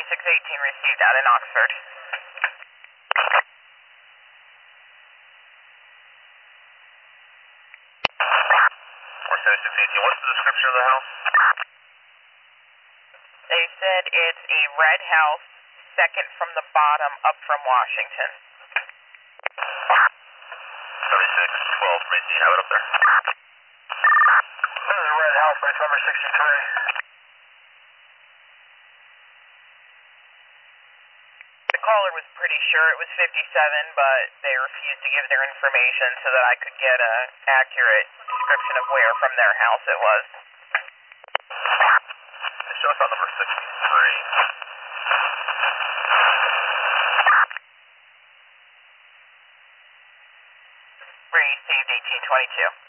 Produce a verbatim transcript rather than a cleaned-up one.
six eighteen received out in Oxford. four seven six eighteen, what's the description of the house? They said it's a red house, second from the bottom, up from Washington. seventy-six twelve, Macy, you have it up there. This is a red house, place number sixty-three. The caller was pretty sure it was fifty-seven, but they refused to give their information so that I could get an accurate description of where from their house it was. Show us on number sixty-three. Received eighteen twenty-two.